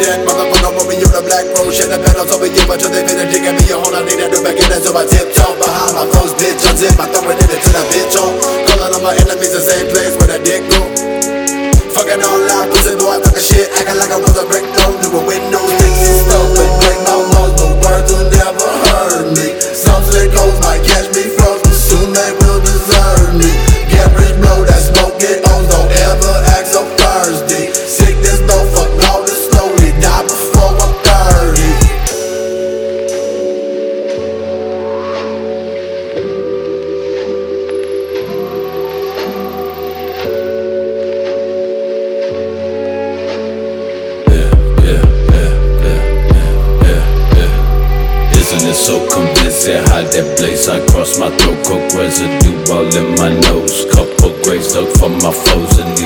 jet. Motherfucker, when you the black rose, shit the pedals over you, but they finna dig at me a whole lot. Need that do back in that, so I tiptoe behind my foes, bitch. Unzip, I throw it in it to the bitch on. Calling on my enemies the same place where the dick go. Fucking all loud, pussy boy, talking shit, acting like I was a brick door. New windows, sticks and stuff, but break my walls, but words will never hurt me. Some slick hoes might catch me frozen, soon they will deserve me. Get rich, blow that smoke, get O's, don't ever act so thirsty. Sickness, no fuck, all this slowly die before I'm 30. Isn't it so convincing how that blaze I cross my throat? Coke residue all in my nose. Couple graves dug for my foes, and